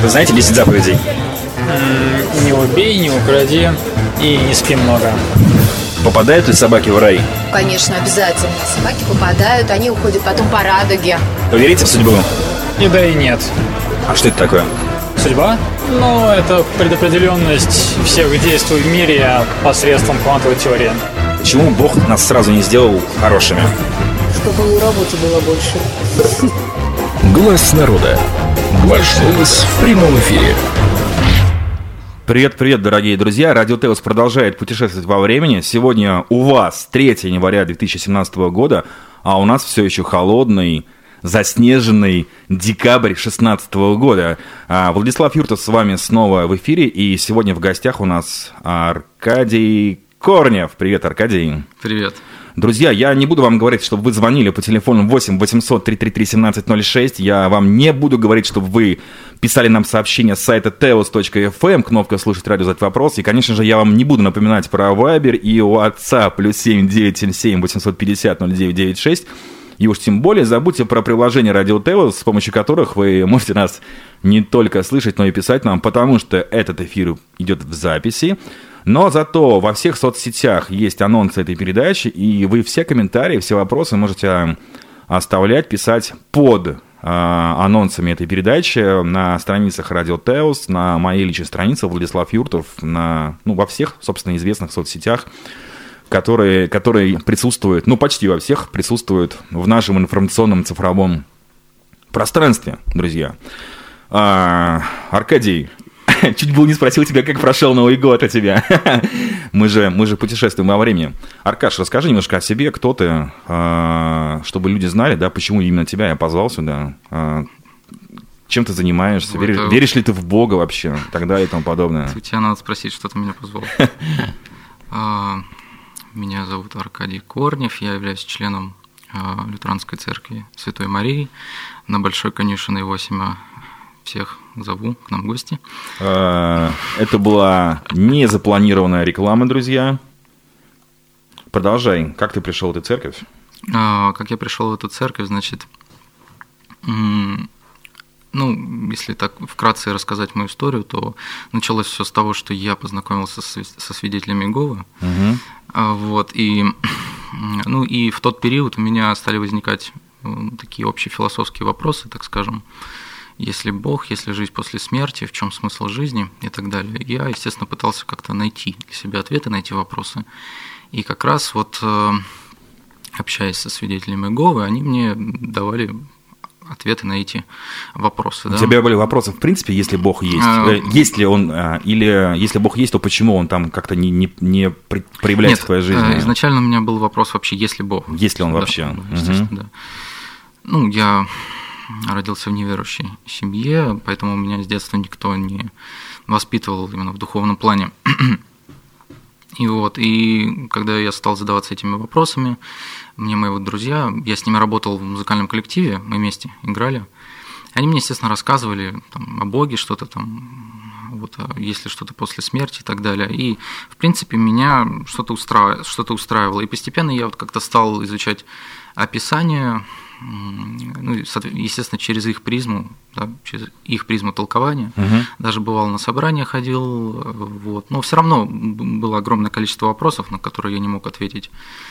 Вы знаете 10 заповедей? Не убей, не укради и не спи много. Попадают ли собаки в рай? Конечно, обязательно. Собаки попадают, они уходят потом по радуге. Вы верите в судьбу? И да, и нет. А что это такое? Судьба? Ну, это предопределенность всех действий в мире посредством квантовой теории. Почему Бог нас сразу не сделал хорошими? Чтобы ему работы было больше. Глаз народа. Ваш голос в прямом эфире. Привет, дорогие друзья. Радио Теос продолжает путешествовать во времени. Сегодня у вас 3 января 2017 года, а у нас все еще холодный, заснеженный декабрь 2016 года. Владислав Юртов с вами снова в эфире, и сегодня в гостях у нас Аркадий Корнев. Привет, Аркадий. Привет. Друзья, я не буду вам говорить, чтобы вы звонили по телефону 8 800 333 1706. Я вам не буду говорить, чтобы вы писали нам сообщения с сайта teos.fm, кнопка «Слушать радио», задать вопрос. И, конечно же, я вам не буду напоминать про Viber и WhatsApp +7 977 850 0996. И уж тем более забудьте про приложение Радио Теос, с помощью которых вы можете нас не только слышать, но и писать нам, потому что этот эфир идет в записи. Но зато во всех соцсетях есть анонсы этой передачи, и вы все комментарии, все вопросы можете оставлять, писать под анонсами этой передачи на страницах Радио Теос, на моей личной странице Владислав Юртов, во всех, собственно, известных соцсетях, которые присутствуют, почти во всех присутствуют в нашем информационном цифровом пространстве, друзья. Аркадий, чуть было не спросил тебя, как прошел Новый год у тебя. мы же путешествуем во времени. Аркаш, расскажи немножко о себе, кто ты, чтобы люди знали, да, почему именно тебя я позвал сюда, чем ты занимаешься, веришь ли ты в Бога вообще, и так далее и тому подобное. У тебя надо спросить, что ты меня позвал. Меня зовут Аркадий Корнев, я являюсь членом Лютеранской церкви Святой Марии на Большой Конюшенной 8. Всех зову к нам в гости. Это была незапланированная реклама, друзья. Продолжай. Как ты пришел в эту церковь? Как я пришел в эту церковь, значит, если так вкратце рассказать мою историю, то началось все с того, что я познакомился со свидетелями Иеговы. И в тот период у меня стали возникать такие общефилософские вопросы, так скажем. Если Бог, если жизнь после смерти, в чем смысл жизни и так далее. Я, естественно, пытался как-то найти для себя ответы на эти вопросы. И как раз общаясь со свидетелями Иеговы, они мне давали ответы на эти вопросы. У тебя были вопросы, в принципе, если Бог есть? Есть ли он, или если Бог есть, то почему он там как-то не проявляется в твоей жизни? Изначально у меня был вопрос вообще, есть ли Бог? Есть ли он вообще? Естественно, да. Я родился в неверующей семье, поэтому меня с детства никто не воспитывал именно в духовном плане. И когда я стал задаваться этими вопросами, мне мои друзья, я с ними работал в музыкальном коллективе, мы вместе играли, они мне, естественно, рассказывали о Боге, что-то есть ли что-то после смерти и так далее. И, в принципе, меня что-то устраивало. И постепенно я как-то стал изучать описание, естественно, через их призму, да, через их призму толкования. Даже бывал на собрания ходил, но все равно было огромное количество вопросов, на которые я не мог ответить.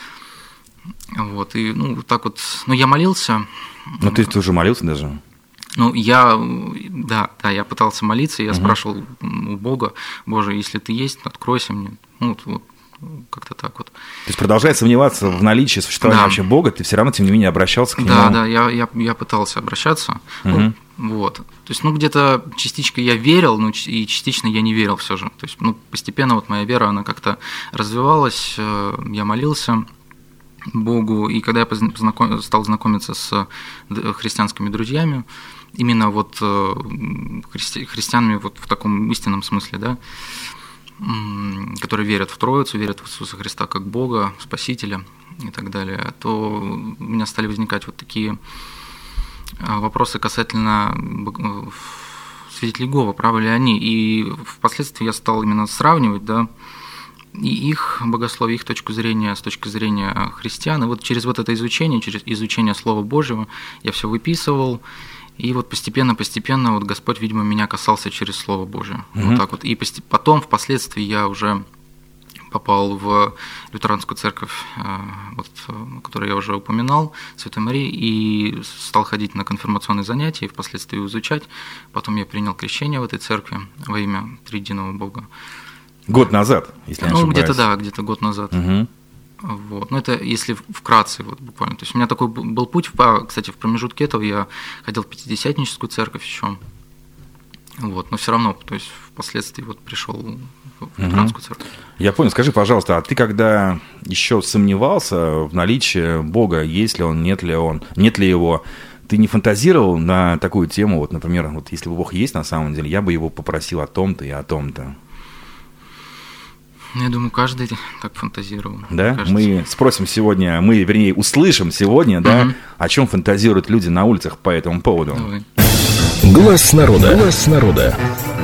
Я молился. Но ты уже молился даже? Я пытался молиться, я спрашивал у Бога: Боже, если ты есть, откройся мне. Как-то так вот. То есть, продолжая сомневаться в наличии существования вообще Бога, ты все равно, тем не менее, обращался к Нему? Да, я пытался обращаться. То есть, где-то частичка я верил, и частично я не верил все же. То есть, постепенно моя вера, она как-то развивалась, я молился Богу, и когда я стал знакомиться с христианскими друзьями, именно христианами в таком истинном смысле, да, которые верят в Троицу, верят в Иисуса Христа как Бога, Спасителя и так далее, то у меня стали возникать такие вопросы касательно свидетелей Иеговы, правы ли они. И впоследствии я стал именно сравнивать, да, и их богословие, их точку зрения с точки зрения христиан. И через это изучение, через изучение Слова Божьего я все выписывал, И вот постепенно вот Господь, видимо, меня касался через Слово Божие. Вот так вот. И потом, впоследствии, я уже попал в лютеранскую церковь, вот, которую я уже упоминал, Святой Марии, и стал ходить на конфирмационные занятия и впоследствии изучать. Потом я принял крещение в этой церкви во имя Триединого Бога. Год назад, если я не ошибаюсь. Где-то год назад. Вот. Ну, это если вкратце, вот, буквально. То есть у меня такой был путь, кстати, в промежутке этого я ходил в пятидесятническую церковь еще. Вот, но все равно, то есть впоследствии вот пришел в лютеранскую церковь. Я понял. Скажи, пожалуйста, а ты когда еще сомневался в наличии Бога, есть ли он, нет ли его, ты не фантазировал на такую тему, вот, например, вот если бы Бог есть на самом деле, я бы его попросил о том-то и о том-то? Я думаю, каждый так фантазировал. Да? Кажется. Мы спросим сегодня, услышим сегодня, да, о чем фантазируют люди на улицах по этому поводу. Давай. Глаз народа. Глаз народа.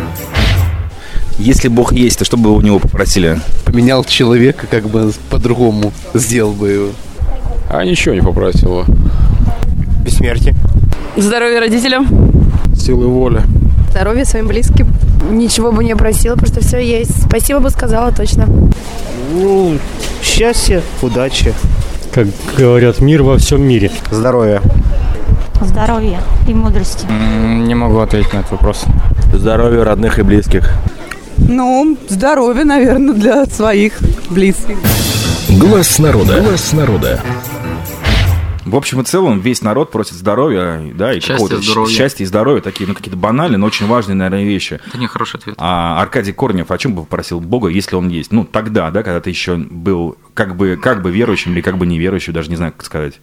Если Бог есть, то что бы вы у него попросили? Поменял человека, как бы по-другому сделал бы его. А ничего не попросил. Бессмертие. Здоровья родителям. Силы воли. Здоровья своим близким. Ничего бы не просила, потому что все есть. Спасибо бы сказала точно. Ну, счастье, удачи. Как говорят, мир во всем мире. Здоровье. Здоровья и мудрости. Не могу ответить на этот вопрос. Здоровье родных и близких. Ну, здоровье, наверное, для своих близких. Глаз народа. Глаз народа. В общем и целом, весь народ просит здоровья, да, и какого-то счастья и здоровья, такие, какие-то банальные, но очень важные, наверное, вещи. Это не хороший ответ. А Аркадий Корнев о чем бы попросил Бога, если он есть? Ну, тогда, да, когда ты еще был как бы верующим или как бы неверующим, даже не знаю, как сказать.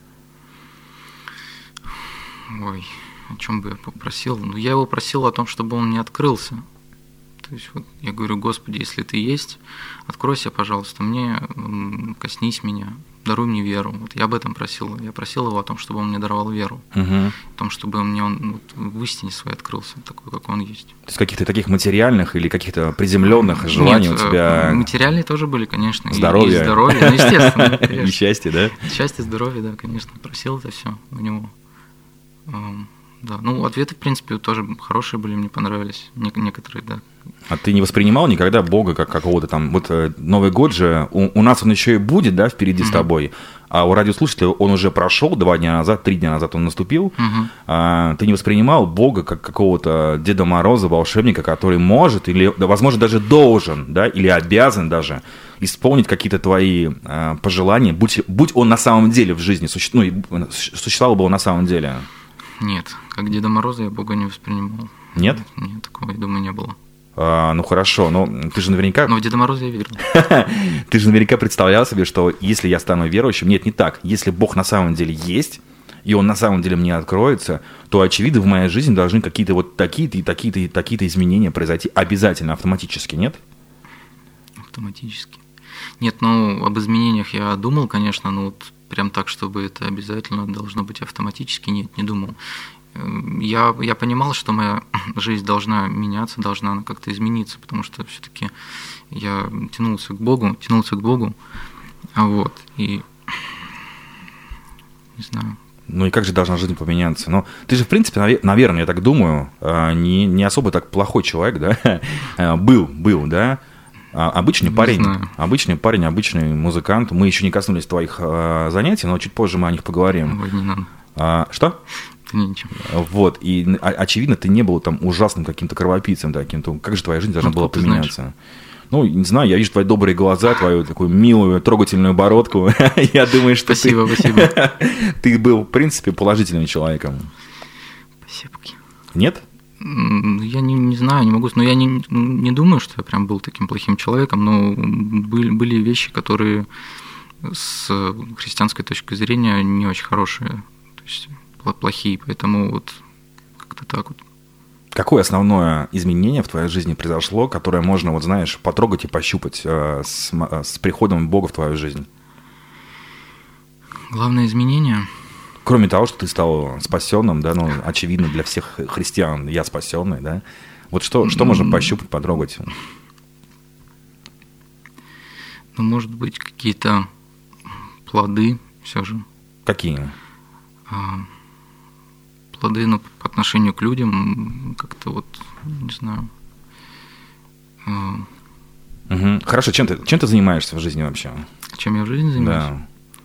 Ой, о чем бы я попросил? Ну, я его просил о том, чтобы он мне открылся. То есть вот я говорю: Господи, если ты есть, откройся, пожалуйста, мне, коснись меня, даруй мне веру. Вот я об этом просил. Я просил его о том, чтобы он мне даровал веру. О том, чтобы мне он в истине своей открылся, такой, как он есть. То есть каких-то таких материальных или каких-то приземленных желаний у тебя? Материальные тоже были, конечно. Здоровье. И здоровье, ну, естественно. И счастье, да? Счастье, здоровье, да, конечно. Просил это все у него. Да, ну, ответы, в принципе, тоже хорошие были, мне понравились. Некоторые, да. А ты не воспринимал никогда Бога как какого-то там... Вот Новый год же, у нас он еще и будет, да, впереди с тобой, а у радиослушателя он уже прошел 2 дня назад, 3 дня назад он наступил. Ты не воспринимал Бога как какого-то Деда Мороза, волшебника, который может или, возможно, даже должен, да, или обязан даже исполнить какие-то твои пожелания, будь он на самом деле в жизни, существовал бы он на самом деле? Нет, как Деда Мороза я Бога не воспринимал. Нет? Нет, такого, я думаю, не было. Ну хорошо, но ты же наверняка... Но в Деда Мороза я верил. Ты же наверняка представлял себе, что если я стану верующим... Нет, не так. Если Бог на самом деле есть, и Он на самом деле мне откроется, то, очевидно, в моей жизни должны какие-то вот такие-то и такие-то и такие-то изменения произойти обязательно, автоматически, нет? Автоматически. Нет, ну, об изменениях я думал, конечно, но вот прям так, чтобы это обязательно должно быть автоматически, нет, не думал. Я понимал, что моя жизнь должна меняться, должна она как-то измениться, потому что все-таки я тянулся к Богу, вот, и не знаю. Ну и как же должна жизнь поменяться? Ну, ты же, в принципе, наверное, я так думаю, не особо так плохой человек, да? Был, да? Обычный парень, обычный музыкант. Мы еще не коснулись твоих занятий, но чуть позже мы о них поговорим. Ой, не надо. Что? Ничего. Вот, и очевидно, ты не был там ужасным каким-то кровопийцем, да, каким-то. Как же твоя жизнь должна была поменяться? Знаешь? Ну, не знаю, я вижу твои добрые глаза, твою такую милую, трогательную бородку. Я думаю, что спасибо. Ты был, в принципе, положительным человеком. Спасибо. Нет? Я не знаю, не могу, но я не думаю, что я прям был таким плохим человеком, но были вещи, которые с христианской точки зрения не очень хорошие, то есть плохие, поэтому вот как-то так вот. Какое основное изменение в твоей жизни произошло, которое можно, вот знаешь, потрогать и пощупать с приходом Бога в твою жизнь? Главное изменение? Кроме того, что ты стал спасенным, да, ну, очевидно для всех христиан, я спасенный, да. Вот что можно пощупать, потрогать? Ну, может быть, какие-то плоды все же. Какие? плоды, но по отношению к людям как-то вот, не знаю. Хорошо, чем ты занимаешься в жизни вообще? Чем я в жизни занимаюсь?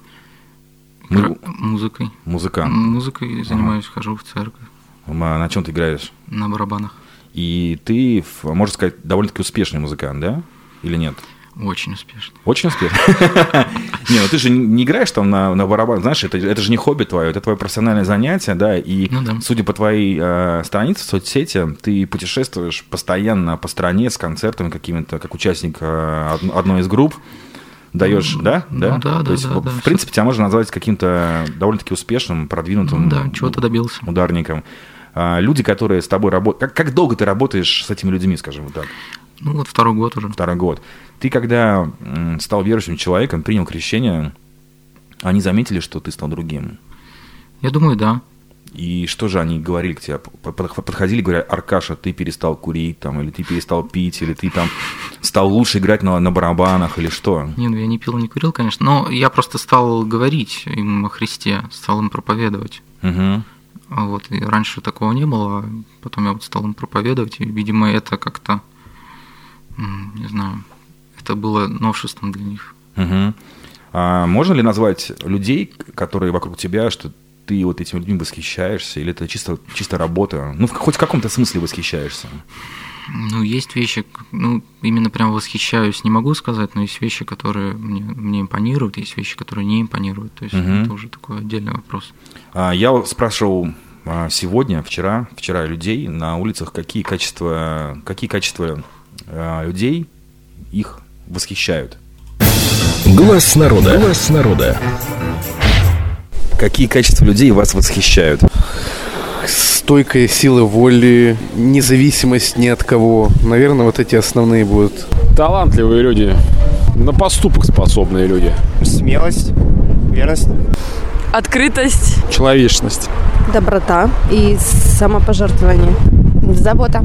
Да. Музыкой. Музыкой занимаюсь, хожу в церковь. На чем ты играешь? На барабанах. И ты, можно сказать, довольно-таки успешный музыкант, да? Или нет? Очень успешный. Очень успешный? Не, ну ты же не играешь там на барабанах, знаешь, это же не хобби твое, это твое профессиональное занятие, да, и судя по твоей странице в соцсети, ты путешествуешь постоянно по стране с концертами какими-то, как участник одной из групп, даешь, да? Да. То есть, в принципе, тебя можно назвать каким-то довольно-таки успешным, продвинутым чего-то добился. Ударником. Люди, которые с тобой работают... Как долго ты работаешь с этими людьми, скажем вот так? Ну, вот 2-й год уже. 2-й год. Ты, когда стал верующим человеком, принял крещение, они заметили, что ты стал другим? Я думаю, да. И что же они говорили к тебе? Подходили, говорят: Аркаша, ты перестал курить, там, или ты перестал пить, или ты там стал лучше играть на барабанах, или что? Не, я не пил, не курил, конечно, но я просто стал говорить им о Христе, стал им проповедовать. Вот, и раньше такого не было, потом я вот стал им проповедовать, и, видимо, это как-то, не знаю, это было новшеством для них. А можно ли назвать людей, которые вокруг тебя, что ты вот этими людьми восхищаешься, или это чисто работа? Ну, хоть в каком-то смысле восхищаешься? Ну, есть вещи, именно прям восхищаюсь, не могу сказать, но есть вещи, которые мне импонируют, есть вещи, которые не импонируют. То есть это уже такой отдельный вопрос. Я спрашивал вчера людей на улицах, какие качества людей их восхищают. Глаз народа. Какие качества людей вас восхищают? Стойкая сила воли, независимость ни от кого. Наверное, вот эти основные будут. Талантливые люди, на поступок способные люди. Смелость, верность. Открытость. Человечность. Доброта и самопожертвование. Забота.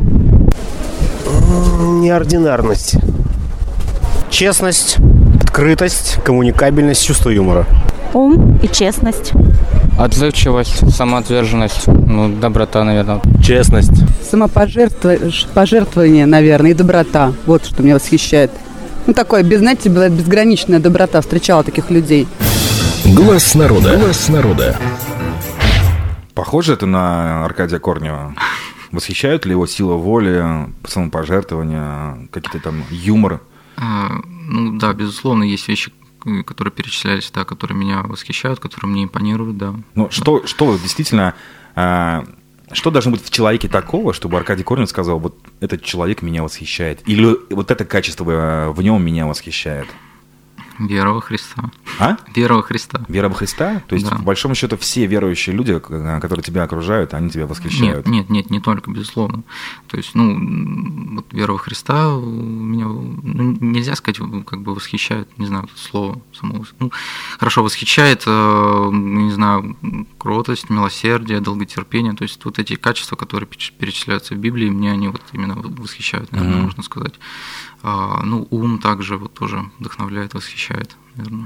Неординарность. Честность, открытость, коммуникабельность, чувство юмора. Ум и честность. Отзывчивость, самоотверженность, доброта, наверное. Честность. Самопожертвование, наверное, и доброта. Вот что меня восхищает. Такое, знаете, была безграничная доброта. Встречала таких людей. Глаз народа. Похоже это на Аркадия Корнева? Восхищают ли его сила воли, самопожертвование, какие-то там юмор? Да, безусловно, есть вещи, которые перечислялись, да, которые меня восхищают, которые мне импонируют, да. Ну, что действительно, что должно быть в человеке такого, чтобы Аркадий Корнев сказал: вот этот человек меня восхищает, или вот это качество в нем меня восхищает? Вера во Христа. А? Вера во Христа. Вера во Христа? То есть, по большому счету, все верующие люди, которые тебя окружают, они тебя восхищают? Нет, не только, безусловно. То есть, вот вера во Христа меня, нельзя сказать, как бы восхищает, не знаю, слово само. Хорошо, восхищает, не знаю, кротость, милосердие, долготерпение. То есть, вот эти качества, которые перечисляются в Библии, мне они вот именно восхищают, наверное, можно сказать. Ум также вот тоже вдохновляет, восхищает, наверное.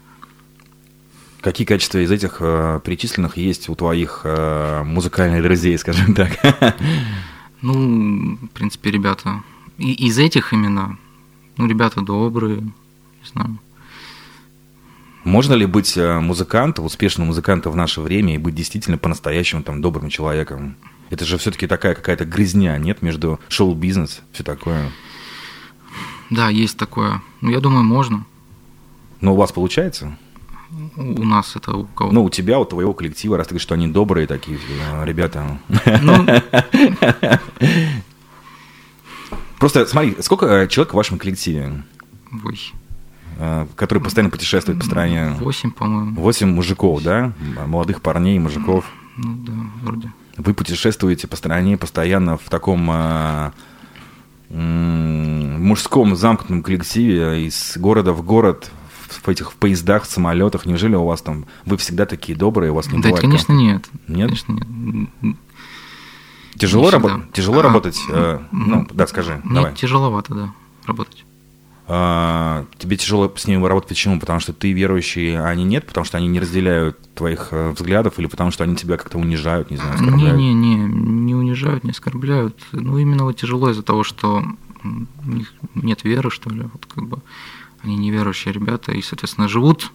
Какие качества из этих перечисленных есть у твоих музыкальных друзей, скажем так? В принципе, ребята, из этих именно, ребята добрые, не знаю. Можно ли быть музыкантом, успешным музыкантом в наше время и быть действительно по-настоящему там добрым человеком? Это же все-таки такая какая-то грязня, нет, между шоу-бизнес, все такое. Да, есть такое. Я думаю, можно. Но у вас получается? У нас это у кого? У тебя, у твоего коллектива, раз ты говоришь, что они добрые такие ребята. Просто смотри, сколько человек в вашем коллективе? 8. Которые постоянно путешествуют по стране? 8, по-моему. 8 мужиков, да? Молодых парней, мужиков. Да, вроде. Вы путешествуете по стране постоянно в таком мужском замкнутом коллективе из города в город, в поездах, в самолетах. Неужели у вас там, вы всегда такие добрые, у вас не бывает? Да, конечно, нет. Нет? Конечно, нет. Тяжело работать? Да, скажи. Мне давай. Тяжеловато, да, работать. Тебе тяжело с ними работать почему? Потому что ты верующий, а они нет? Потому что они не разделяют твоих взглядов? Или потому что они тебя как-то унижают, не знаю, оскорбляют? Не унижают, не оскорбляют. Ну, именно вот тяжело из-за того, что у них нет веры, что ли. Вот как бы они неверующие ребята и, соответственно, живут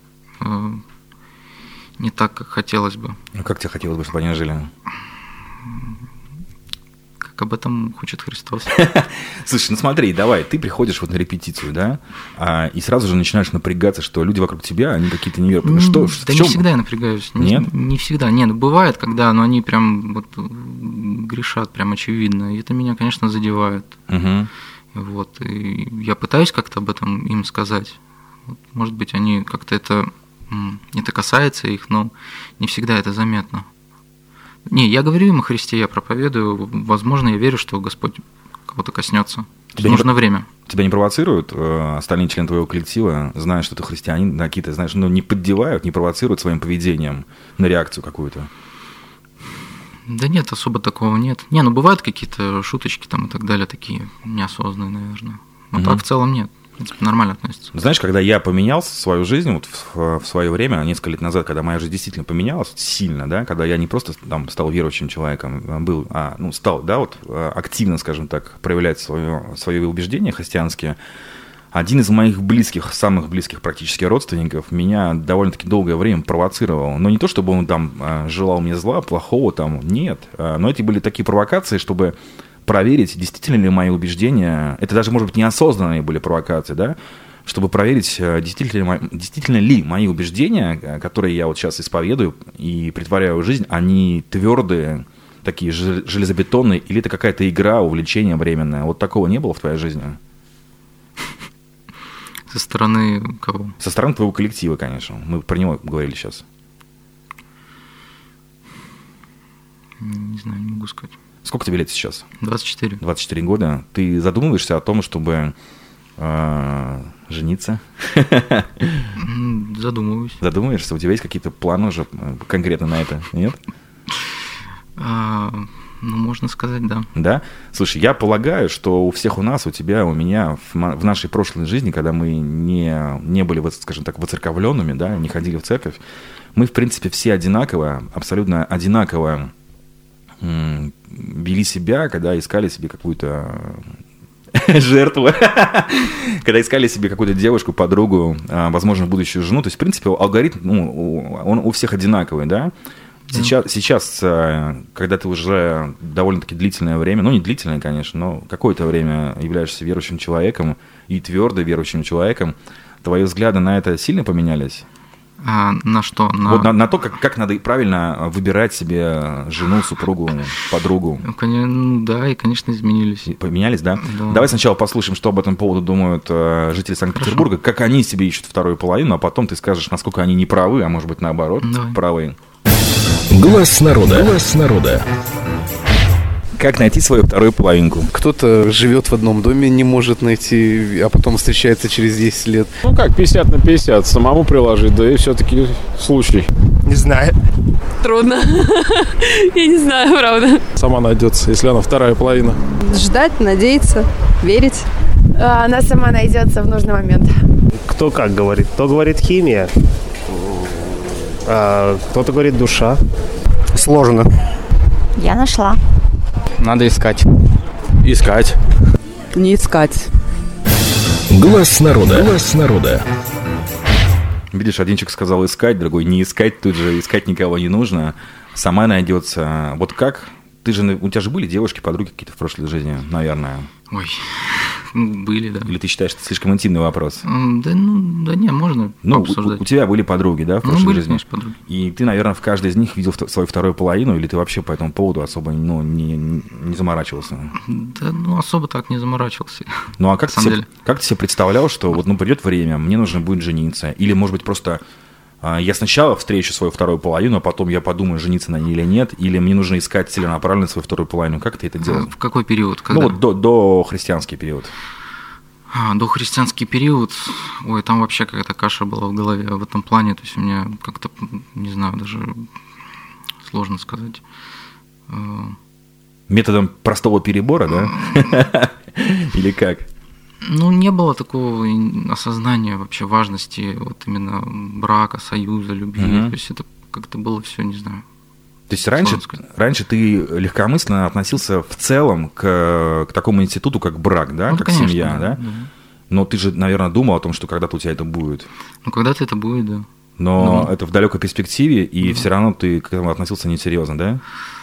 не так, как хотелось бы. Ну, как тебе хотелось бы, чтобы они жили? Как об этом хочет Христос. Слушай, ну смотри, давай, ты приходишь вот на репетицию, да, и сразу же начинаешь напрягаться, что люди вокруг тебя, они какие-то неверные. Да не всегда я напрягаюсь. Нет? Не всегда. Нет, бывает, когда, но они прям вот грешат, прям очевидно. И это меня, конечно, задевает. Угу. Вот. И я пытаюсь как-то об этом им сказать. Вот, может быть, они как-то это касается их, но не всегда это заметно. Не, я говорю им о Христе, я проповедую. Возможно, я верю, что Господь кого-то коснется. Нужно время. Тебя не провоцируют остальные члены твоего коллектива, зная, что ты христианин, какие-то, знаешь, не поддевают, не провоцируют своим поведением на реакцию какую-то? Да нет, особо такого нет. Не, ну бывают какие-то шуточки там и так далее, такие неосознанные, наверное. Но так в целом нет. Нормально относится. Знаешь, когда я поменял свою жизнь, вот в свое время, несколько лет назад, когда моя жизнь действительно поменялась сильно, да, когда я не просто там стал верующим человеком, был, стал, да, вот активно, скажем так, проявлять свои убеждения христианские, один из моих близких, самых близких практически родственников меня довольно-таки долгое время провоцировал. Но не то, чтобы он там желал мне зла, плохого там, нет. Но эти были такие провокации, чтобы проверить, действительно ли мои убеждения, это даже, может быть, неосознанные были провокации, да, чтобы проверить, действительно ли мои убеждения, которые я вот сейчас исповедую и притворяю в жизнь, они твердые, такие железобетонные, или это какая-то игра, увлечение временное. Вот такого не было в твоей жизни? Со стороны кого? Со стороны твоего коллектива, конечно. Мы про него говорили сейчас. Не знаю, не могу сказать. Сколько тебе лет сейчас? 24. 24 года. Ты задумываешься о том, чтобы жениться? Задумываюсь. Задумываешься? У тебя есть какие-то планы уже конкретно на это? Нет? Ну, можно сказать, да. Да? Слушай, я полагаю, что у всех у нас, у тебя, у меня в нашей прошлой жизни, когда мы не были, скажем так, воцерковленными, да, не ходили в церковь, мы, в принципе, все одинаково, абсолютно одинаково вели себя, когда искали себе какую-то жертву, когда искали себе какую-то девушку, подругу, возможно, будущую жену. То есть, в принципе, алгоритм, он у всех одинаковый, да? Сейчас, когда ты уже довольно-таки длительное время, ну, не длительное, конечно, но какое-то время являешься верующим человеком и твердо верующим человеком, твои взгляды на это сильно поменялись? На что? Вот на то, как надо правильно выбирать себе жену, супругу, подругу. Да, и, конечно, изменились. Поменялись, да? Да. Давай сначала послушаем, что об этом поводу думают жители Санкт-Петербурга, как они себе ищут вторую половину, а потом ты скажешь, насколько они не правы, а может быть, наоборот, правы. Глаз народа. Глаз народа. Как найти свою вторую половинку? Кто-то живет в одном доме, не может найти, а потом встречается через 10 лет. Ну как, 50 на 50, самому приложить, да и все-таки случай. Не знаю. Трудно. Я не знаю, правда. Сама найдется, если она вторая половина. Ждать, надеяться, верить. Она сама найдется в нужный момент. Кто как говорит? Кто говорит химия, а кто-то говорит душа. Сложно. Я нашла. Надо искать. Искать. Не искать. Глаз народа. Глаз народа. Видишь, один человек сказал искать, другой не искать, тут же искать никого не нужно, сама найдется. Вот как? У тебя же были девушки, подруги какие-то в прошлой жизни, наверное? Ой, были, да. Или ты считаешь, что это слишком интимный вопрос? Да не, можно обсуждать. У тебя были подруги, да, в прошлой были, жизни? конечно, подруги. И ты, наверное, в каждой из них видел свою вторую половину, или ты вообще по этому поводу особо не заморачивался? Да, особо так не заморачивался. Ну, а как ты себе представлял, что вот придет время, мне нужно будет жениться? Или, может быть, просто я сначала встречу свою вторую половину, а потом я подумаю, жениться на ней или нет, или мне нужно искать целенаправленно свою вторую половину? Как ты это делал? В какой период? Когда? Ну, вот до христианский период. До христианский период, там вообще какая-то каша была в голове в этом плане, то есть у меня как-то, не знаю, даже сложно сказать. Методом простого перебора, да? Или как? Ну, не было такого осознания вообще важности вот именно брака, союза, любви. То есть это как-то было все, не знаю. То есть раньше ты легкомысленно относился в целом к такому институту, как брак, да, как конечно, семья, да? Но ты же, наверное, думал о том, что когда-то у тебя это будет. Ну, когда-то это будет, да. Но это в далекой перспективе, и все равно ты к этому относился несерьезно, да?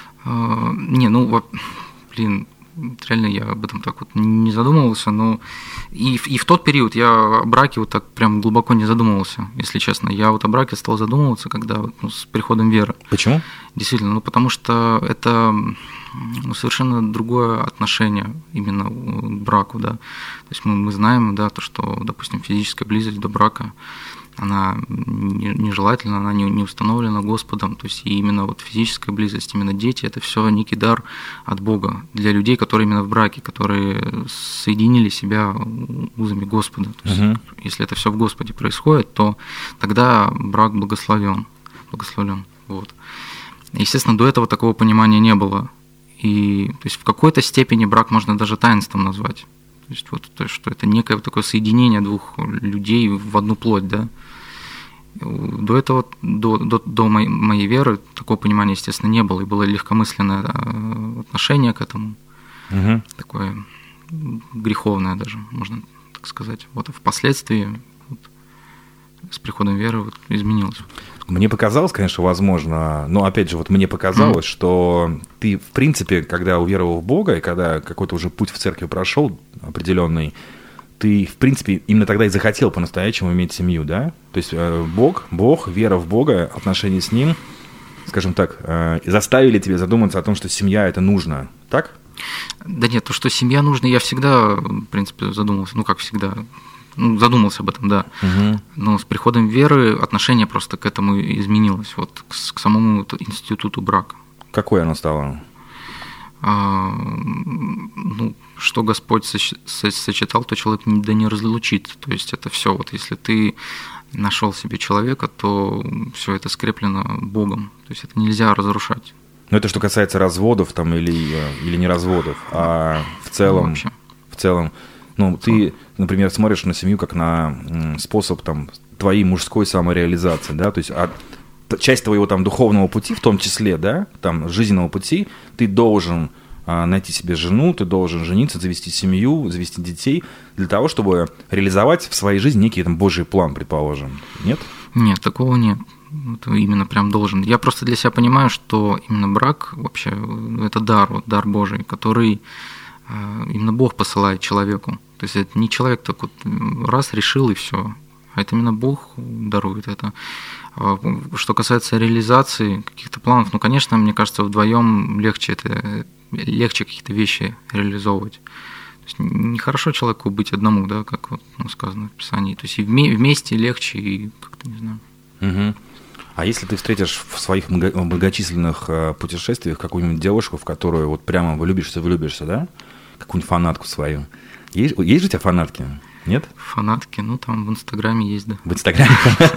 Реально я об этом так вот не задумывался, но и в тот период я о браке вот так прям глубоко не задумывался, если честно. Я вот о браке стал задумываться, когда с приходом веры. Почему? Действительно, потому что это совершенно другое отношение именно к браку, да. То есть мы знаем, да, то, что, допустим, физическая близость до брака, она нежелательна, она не установлена Господом, то есть и именно вот физическая близость, именно дети, это все некий дар от Бога для людей, которые именно в браке, которые соединили себя узами Господа. То есть, если это все в Господе происходит, то тогда брак благословен. Вот. Естественно, до этого такого понимания не было. И то есть в какой-то степени брак можно даже таинством назвать. То есть, что это некое вот такое соединение двух людей в одну плоть, да. До этого, до моей веры, такого понимания, естественно, не было, и было легкомысленное отношение к этому, такое греховное даже, можно так сказать. Вот, а впоследствии с приходом веры изменилось. Мне показалось, конечно, возможно, но опять же, вот мне показалось, что ты, в принципе, когда уверовал в Бога, и когда какой-то уже путь в церкви прошел определенный, ты, в принципе, именно тогда и захотел по-настоящему иметь семью, да? То есть Бог, вера в Бога, отношения с Ним, скажем так, заставили тебя задуматься о том, что семья – это нужно, так? Да нет, то, что семья нужна, я всегда, в принципе, задумался, как всегда, задумался об этом, да. Но с приходом веры отношение просто к этому изменилось, вот к самому институту брака. Какое оно стало? Что Господь сочетал, то человек да не разлучит. То есть это все. Вот если ты нашел себе человека, то все это скреплено Богом. То есть это нельзя разрушать. Но это что касается разводов там, или не разводов, а в целом. Ты, например, смотришь на семью как на способ там, твоей мужской самореализации, да, то есть часть твоего там духовного пути, в том числе, да, там жизненного пути, ты должен найти себе жену, ты должен жениться, завести семью, завести детей, для того, чтобы реализовать в своей жизни некий там Божий план, предположим. Нет? Нет, такого нет. Это именно прям должен. Я просто для себя понимаю, что именно брак вообще это дар Божий, который именно Бог посылает человеку. То есть это не человек так вот раз решил и все, а это именно Бог дарует это. Что касается реализации каких-то планов, конечно, мне кажется, вдвоем легче какие-то вещи реализовывать. То есть нехорошо человеку быть одному, да, как вот, сказано в Писании. То есть и вместе легче, и как-то не знаю. А если ты встретишь в своих многочисленных путешествиях какую-нибудь девушку, в которую вот прямо влюбишься, да? Какую-нибудь фанатку свою. Есть же у тебя фанатки? Нет? Фанатки, там в Инстаграме есть, да. В Инстаграме?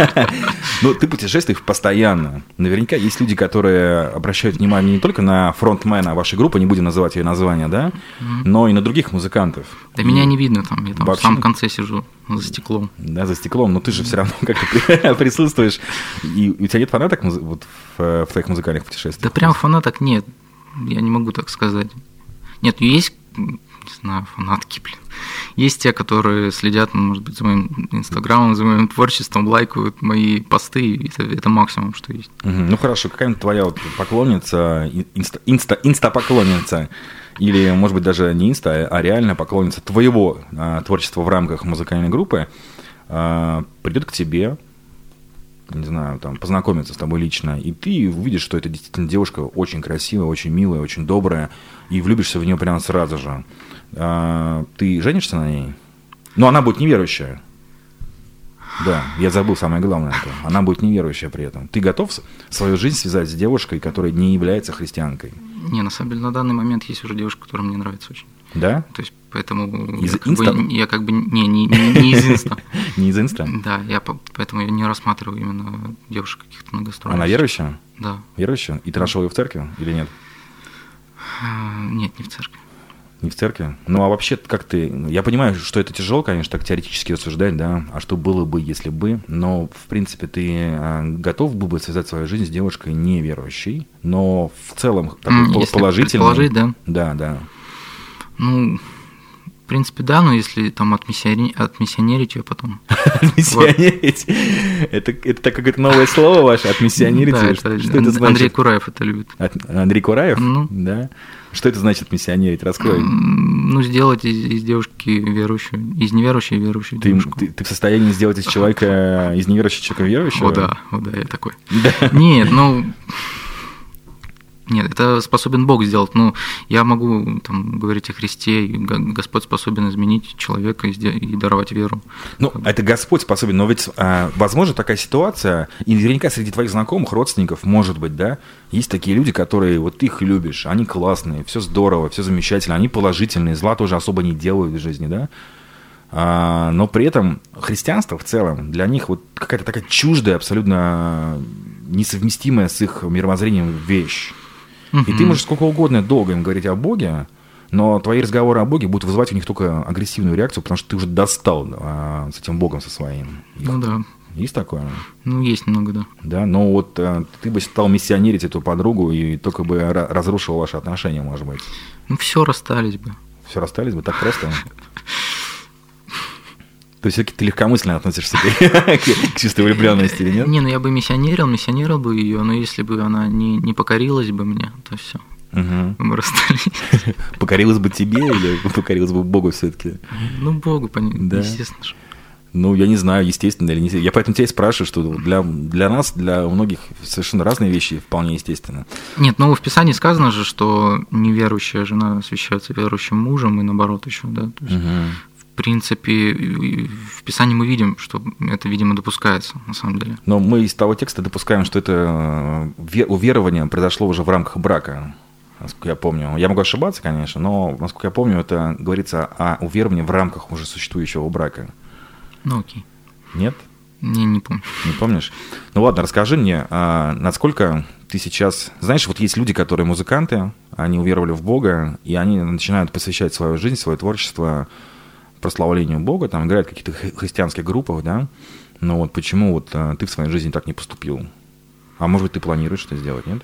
Ты путешествуешь постоянно. Наверняка есть люди, которые обращают внимание не только на фронтмена вашей группы, не будем называть ее название, да, но и на других музыкантов. Да меня не видно там, я там в самом конце сижу, за стеклом. Да, за стеклом, но ты же все равно как-то присутствуешь. И у тебя нет фанаток вот в твоих музыкальных путешествиях? Да прям фанаток нет, я не могу так сказать. Нет, есть... Не знаю, фанатки, Есть те, которые следят, может быть, за моим инстаграмом, за моим творчеством, лайкают мои посты, это максимум, что есть. Хорошо, какая-нибудь твоя поклонница, инста-поклонница, или, может быть, даже не инста, а реально поклонница твоего творчества в рамках музыкальной группы, придет к тебе, не знаю, там, познакомиться с тобой лично, и ты увидишь, что это действительно девушка очень красивая, очень милая, очень добрая, и влюбишься в нее прямо сразу же. Ты женишься на ней? Она будет неверующая. Да, я забыл самое главное. Она будет неверующая при этом. Ты готов свою жизнь связать с девушкой, которая не является христианкой? Не, на самом деле, на данный момент есть уже девушка, которая мне нравится очень. Да? То есть, поэтому из я как бы не из инста. Не из инста? Да, поэтому я не рассматриваю именно девушек каких-то на гастролях. Она верующая? Да. Верующая? И ты нашел ее в церкви или нет? Нет, не в церкви. Не в церкви? Ну, а вообще, как ты... Я понимаю, что это тяжело, конечно, так теоретически рассуждать, да, а что было бы, если бы, но, в принципе, ты готов был бы связать свою жизнь с девушкой неверующей, но в целом такой положительный... Предположить, да? Да, да. Ну, в принципе, да, но если там отмиссионерить ее потом. Отмиссионерить? Это так какое-то новое слово ваше, отмиссионерить? Да, что это значит? Андрей Кураев это любит. Андрей Кураев? Ну. Да. Что это значит миссионерить? Раскрой. Ну, сделать из девушки верующую, из неверующей верующую девушку. Ты в состоянии сделать из человека, из неверующего человека верующего? О да, я такой. Нет, нет, это способен Бог сделать. Ну, я могу там говорить о Христе, и Господь способен изменить человека и даровать веру. Ну, это Господь способен, но ведь возможно такая ситуация, и наверняка среди твоих знакомых, родственников, может быть, да, есть такие люди, которые, вот ты их любишь, они классные, все здорово, все замечательно, они положительные, зла тоже особо не делают в жизни, да, но при этом христианство в целом для них вот какая-то такая чуждая, абсолютно несовместимая с их мировоззрением вещь. И ты можешь сколько угодно долго им говорить о Боге, но твои разговоры о Боге будут вызывать у них только агрессивную реакцию, потому что ты уже достал с этим Богом со своим. Ну да. Есть такое? Ну, есть немного, да. Да, но вот ты бы стал миссионерить эту подругу и только бы разрушил ваши отношения, может быть. Ну, все расстались бы. Все расстались бы? Так просто? То есть все-таки ты легкомысленно относишься к чистой влюбленности или нет? Не, ну я бы миссионерил бы ее, но если бы она не покорилась бы мне, то все. Мы расстались. Покорилась бы тебе или покорилась бы Богу все-таки? Ну, Богу, естественно же. Ну, я не знаю, естественно или не естественно. Я поэтому тебя и спрашиваю, что для нас, для многих совершенно разные вещи вполне естественно. Нет, но в Писании сказано же, что неверующая жена освящается верующим мужем и наоборот еще, да. То есть, в принципе, в Писании мы видим, что это, видимо, допускается, на самом деле. Но мы из того текста допускаем, что это уверование произошло уже в рамках брака, насколько я помню. Я могу ошибаться, конечно, но, насколько я помню, это говорится о уверовании в рамках уже существующего брака. Ну, окей. Нет? Не помню. Не помнишь? Ну ладно, расскажи мне, насколько ты сейчас... Знаешь, вот есть люди, которые музыканты, они уверовали в Бога, и они начинают посвящать свою жизнь, свое творчество прославлению Бога, там играют в каких-то христианских группах, да, но вот почему вот ты в своей жизни так не поступил? А может быть, ты планируешь что сделать, нет?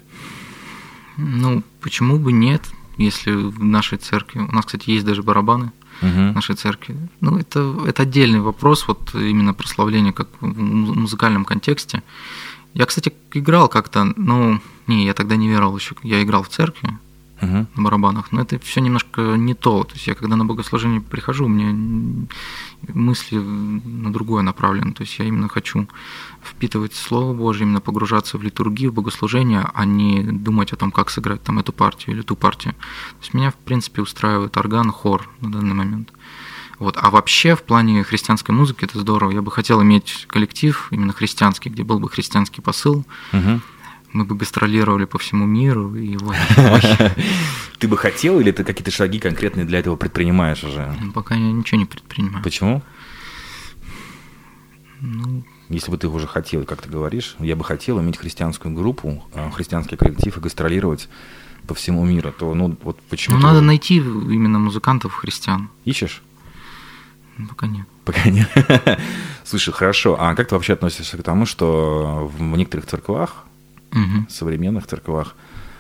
Ну, почему бы нет, если в нашей церкви, у нас, кстати, есть даже барабаны в нашей церкви, ну, это отдельный вопрос, вот именно прославление как в музыкальном контексте. Я, кстати, играл как-то, но, я тогда не веровал еще, я играл в церкви, на барабанах, но это все немножко не то. То есть я когда на богослужение прихожу, у меня мысли на другое направлены. То есть я именно хочу впитывать Слово Божье, именно погружаться в литургию, в богослужение, а не думать о том, как сыграть там эту партию или ту партию. То есть меня, в принципе, устраивает орган, хор на данный момент. Вот. А вообще в плане христианской музыки это здорово. Я бы хотел иметь коллектив именно христианский, где был бы христианский посыл. Мы бы гастролировали по всему миру. И вот. Ты бы хотел или ты какие-то шаги конкретные для этого предпринимаешь уже? Пока я ничего не предпринимаю. Почему? Ну, если бы ты уже хотел, как ты говоришь, я бы хотел иметь христианскую группу, христианский коллектив и гастролировать по всему миру, то вот почему? Надо найти именно музыкантов христиан. Ищешь? Пока нет. Пока нет. Слушай, хорошо. А как ты вообще относишься к тому, что в некоторых церквах, современных церквах,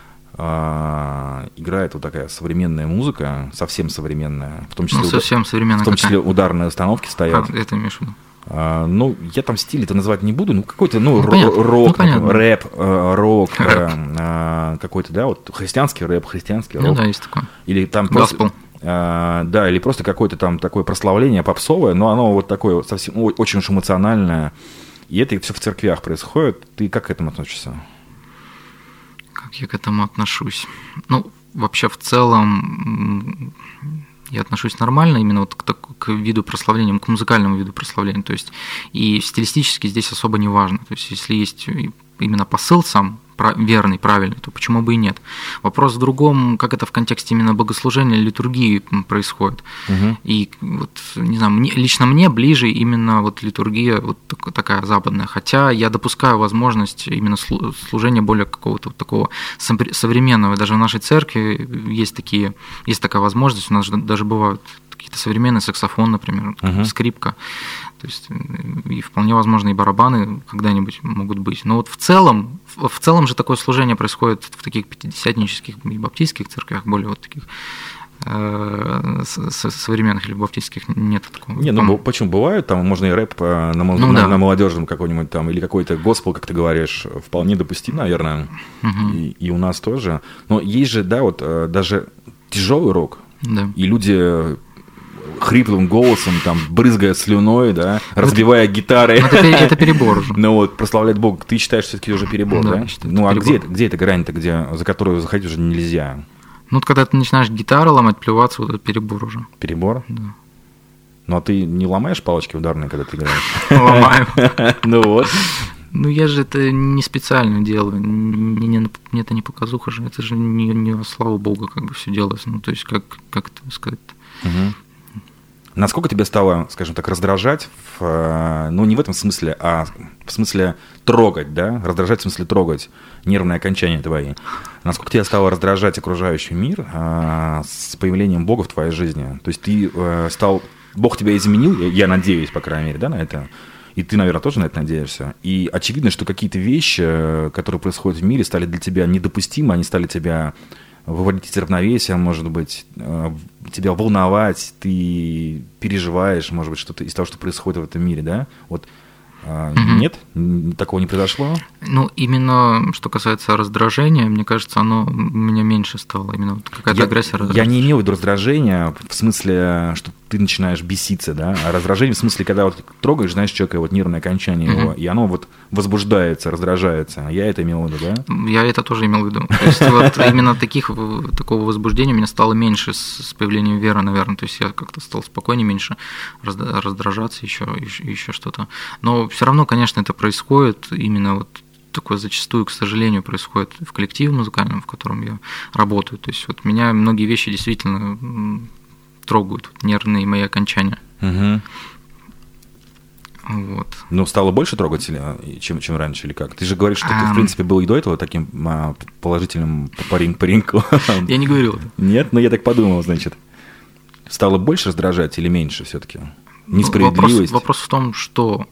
играет вот такая современная музыка, совсем современная, в том числе, совсем современная, в том числе ударные установки стоят. Как это имеешь в виду? Я там стиль это назвать не буду, какой-то, рок, рэп, рок, какой-то, да, вот христианский рэп, христианский рок. Да, есть такое. Или там Госпел. Да, или просто какое-то там такое прославление попсовое, но оно вот такое совсем очень уж эмоциональное. И это все в церквях происходит. Ты как к этому относишься? Как я к этому отношусь? Вообще в целом я отношусь нормально именно вот к виду к музыкальному виду прославления. То есть и стилистически здесь особо не важно. То есть если есть именно посыл сам верный, правильный, то почему бы и нет? Вопрос в другом, как это в контексте именно богослужения, литургии происходит. И вот, не знаю, лично мне ближе именно вот литургия вот такая западная, хотя я допускаю возможность именно служения более какого-то вот такого современного. Даже в нашей церкви есть такая возможность, у нас даже бывают какие-то современные саксофон, например, скрипка. То есть и вполне возможно и барабаны когда-нибудь могут быть. Но вот в целом же такое служение происходит в таких пятидесятнических и баптистских церквях, более вот таких современных или баптистских нет такого. Не, ну почему бывают, там можно и рэп на молодежном какой-нибудь там, или какой-то госпел, как ты говоришь, вполне допустим, наверное, и у нас тоже. Но есть же, да, вот даже тяжелый рок, и люди хриплым голосом, там, брызгая слюной, да, разбивая гитары. Это перебор уже. Ну вот, прославлять Бога, ты считаешь все-таки уже перебор, да? Ну а где эта грань-то, за которую заходить уже нельзя? Ну вот когда ты начинаешь гитару ломать, плеваться, вот это перебор уже. Перебор? Да. Ну а ты не ломаешь палочки ударные, когда ты играешь? Ломаю. Ну вот. Ну я же это не специально делаю, мне это не показуха же, это же не во славу Бога как бы все делается, ну то есть как это сказать. Насколько тебя стало, скажем так, раздражать, ну не в этом смысле, а в смысле трогать, да? Раздражать в смысле трогать нервные окончания твои. Насколько тебя стало раздражать окружающий мир с появлением Бога в твоей жизни? То есть ты стал, Бог тебя изменил, я надеюсь, по крайней мере, да, на это? И ты, наверное, тоже на это надеешься. И очевидно, что какие-то вещи, которые происходят в мире, стали для тебя недопустимы, они стали тебя выводить из равновесия, может быть, тебя волновать, ты переживаешь, может быть, что-то из того, что происходит в этом мире, да? Вот нет? Такого не произошло? Ну, именно что касается раздражения, мне кажется, оно у меня меньше стало. Именно вот какая-то агрессия. Я не имел в виду раздражения в смысле, что ты начинаешь беситься, да? А раздражение в смысле, когда вот трогаешь, знаешь, человека, вот нервное окончание его, и оно вот возбуждается, раздражается. Я это имел в виду, да? Я это тоже имел в виду. То есть вот именно такого возбуждения у меня стало меньше с появлением веры, наверное. То есть я как-то стал спокойнее, меньше раздражаться, еще что-то. Но все равно, конечно, это происходит, именно вот такое зачастую, к сожалению, происходит в коллективе музыкальном, в котором я работаю. То есть вот меня многие вещи действительно трогают, нервные мои окончания. Вот. Ну, стало больше трогать, чем раньше, или как? Ты же говоришь, что ты, в принципе, был и до этого таким положительным пареньком. Я не говорил это. Нет, но я так подумал, значит. Стало больше раздражать или меньше все-таки? Несправедливость? Вопрос в том, что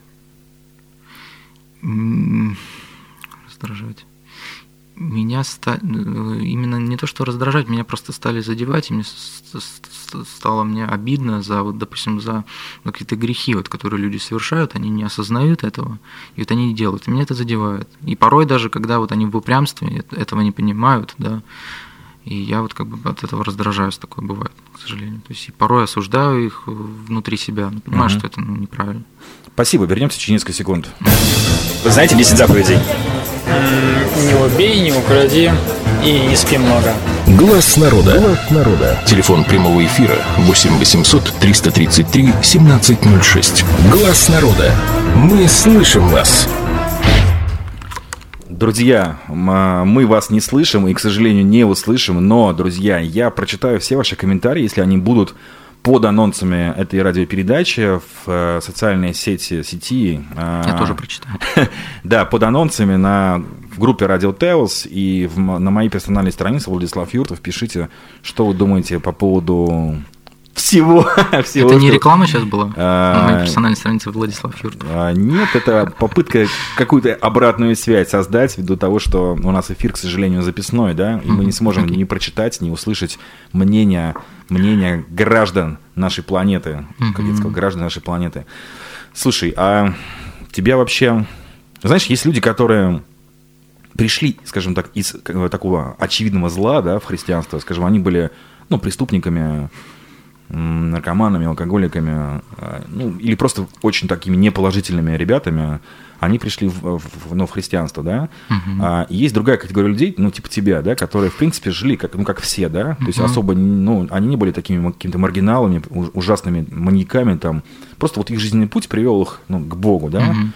раздражать. Меня именно не то, что раздражать, меня просто стали задевать, и мне стало обидно за, вот, допустим, за какие-то грехи, вот, которые люди совершают, они не осознают этого, и вот они не делают, и меня это задевает. И порой даже, когда вот они в упрямстве этого не понимают, да, и я вот как бы от этого раздражаюсь, такое бывает, к сожалению. То есть и порой осуждаю их внутри себя, но понимаю, что это неправильно. Спасибо, вернемся через несколько секунд. Вы знаете 10 заповедей? Не убей, не укради и не спи много. Глаз народа. Телефон прямого эфира 8 800 333 1706. Глаз народа. Мы слышим вас. Друзья, мы вас не слышим и, к сожалению, не услышим, но, друзья, я прочитаю все ваши комментарии, если они будут под анонсами этой радиопередачи в социальной сети. Я тоже прочитаю. Да, под анонсами в группе Radio Tales и на моей персональной странице Владислав Юртов пишите, что вы думаете по поводу всего. Это не реклама сейчас была на моей персональной странице Владислав Юртов? Нет, это попытка какую-то обратную связь создать ввиду того, что у нас эфир, к сожалению, записной, да, и мы не сможем ни прочитать, ни услышать мнение граждан нашей планеты, как я сказал, граждан нашей планеты. Слушай, а тебя вообще... Знаешь, есть люди, которые пришли, скажем так, из такого очевидного зла, да, в христианство, скажем, они были, преступниками, наркоманами, алкоголиками, или просто очень такими неположительными ребятами, они пришли в христианство, да. И есть другая категория людей, типа тебя, да, которые, в принципе, жили как все, да, то есть особо, они не были такими какими-то маргиналами, ужасными маньяками, там, просто вот их жизненный путь привел их, к Богу, да.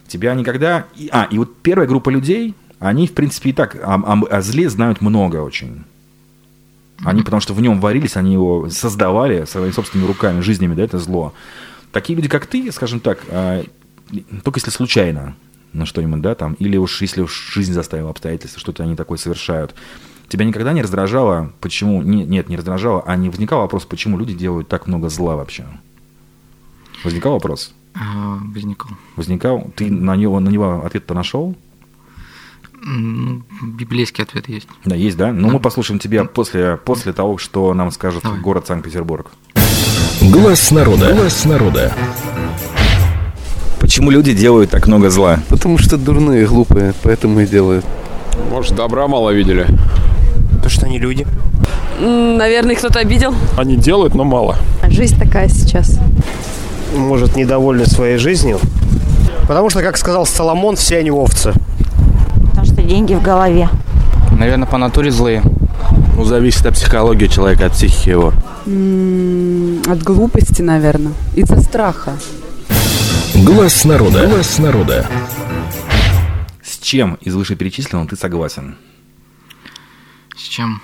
Тебя никогда... И вот первая группа людей, они, в принципе, и так о зле знают много очень. Они, потому что в нем варились, они его создавали своими собственными руками, жизнями, да, это зло. Такие люди, как ты, скажем так, только если случайно на что-нибудь, да, там, или уж если уж жизнь заставила обстоятельства, что-то они такое совершают. Тебя никогда не раздражало, почему... Нет, не раздражало, а не возникал вопрос, почему люди делают так много зла вообще? Возникал вопрос? Возникал. Возникал? Ты на него ответ-то нашел? Ну, библейский ответ есть. Да, есть, да? Ну, мы послушаем тебя после того, что нам скажет город Санкт-Петербург. Глаз народа. Глаз народа. Почему люди делают так много зла? Потому что дурные, глупые, поэтому и делают. Может, добра мало видели? Потому что они люди. Наверное, кто-то обидел. Они делают, но мало. Жизнь такая сейчас. Может, недовольны своей жизнью. Потому что, как сказал Соломон, все они овцы. Потому что деньги в голове. Наверное, по натуре злые. Ну, зависит от психологии человека, от психики его. От глупости, наверное. Из-за страха. Глаз народа. Глаз народа. С чем из вышеперечисленного ты согласен? С чем?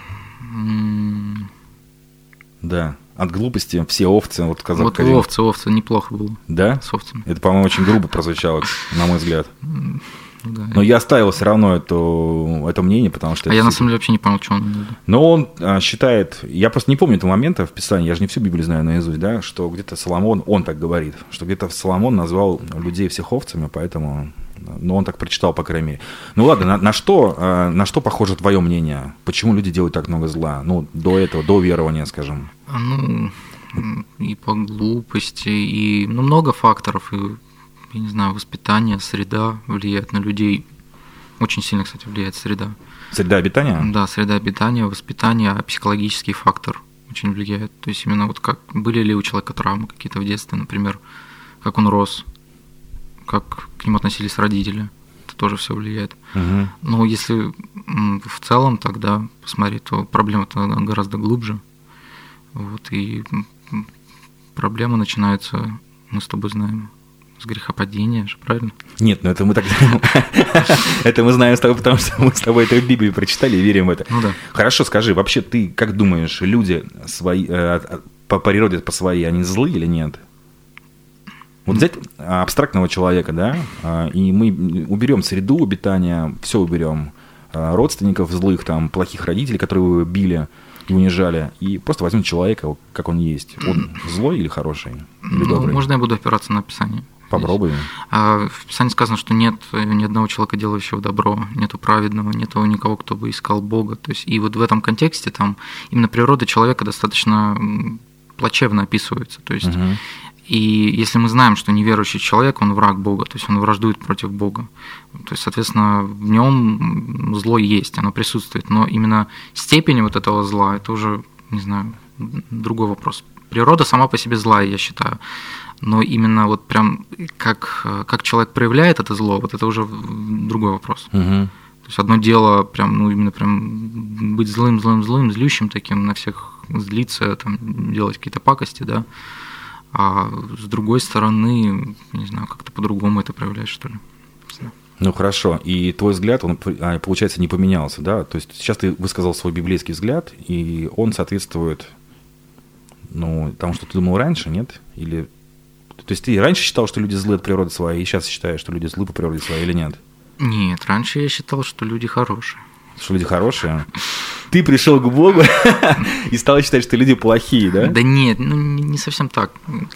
Да. От глупости все овцы. Вот овцы неплохо было. Да? С овцами. Это, по-моему, очень грубо прозвучало, на мой взгляд. Да. Но я оставил все равно это мнение, потому что... Я на самом деле вообще не понял, что он имел в виду. Но он считает... Я просто не помню этого момента в Писании, я же не всю Библию знаю наизусть, да, что где-то Соломон, он так говорит, что где-то Соломон назвал людей всех овцами, поэтому... Ну, он так прочитал, по крайней мере. Ну, ладно, на что похоже твое мнение? Почему люди делают так много зла? Ну, до этого, до верования, скажем. Ну, и по глупости, и много факторов, и, я не знаю, воспитание, среда влияет на людей. Очень сильно, кстати, влияет среда. Среда обитания? Да, среда обитания, воспитание, а психологический фактор очень влияет. То есть именно вот как были ли у человека травмы какие-то в детстве, например, как он рос, как к нему относились родители, это тоже все влияет. Угу. Но если в целом тогда посмотреть, то проблема-то гораздо глубже. Вот, и проблемы начинаются, мы с тобой знаем, с грехопадения же, правильно? Нет, ну это мы так... Это мы знаем с тобой, потому что мы с тобой это в Библии прочитали и верим в это. Ну да. Хорошо, скажи, вообще ты как думаешь, люди свои, по природе, по своей, они злые или нет? Вот взять абстрактного человека, да, и мы уберем среду обитания, все уберем, родственников злых, там, плохих родителей, которые его били и унижали, и просто возьмем человека, как он есть. Он злой или хороший? Или добрый? Можно я буду опираться на Писание? Попробуй. В Писании сказано, что нет ни одного человека, делающего добро, нету праведного, нету никого, кто бы искал Бога. То есть, и вот в этом контексте там именно природа человека достаточно плачевно описывается. То есть, и если мы знаем, что неверующий человек, он враг Бога, то есть он враждует против Бога, то есть, соответственно, в нем зло есть, оно присутствует, но именно степень вот этого зла, это уже, не знаю, другой вопрос. Природа сама по себе злая, я считаю, но именно вот прям как человек проявляет это зло, вот это уже другой вопрос. То есть одно дело прям, ну именно прям быть злым, злющим таким, на всех злиться, там, делать какие-то пакости, да, а с другой стороны, не знаю, как-то по-другому это проявляешь, что ли. Ну хорошо, и твой взгляд, он, получается, не поменялся, да? То есть сейчас ты высказал свой библейский взгляд, и он соответствует, ну, тому, что ты думал раньше, нет? Или... То есть ты раньше считал, что люди злы от природы своей, и сейчас считаешь, что люди злы по природе своей или нет? Нет, раньше я считал, что люди хорошие. Что люди хорошие? Ты пришел к Богу и стал считать, что люди плохие, да? Да нет, ну не совсем так.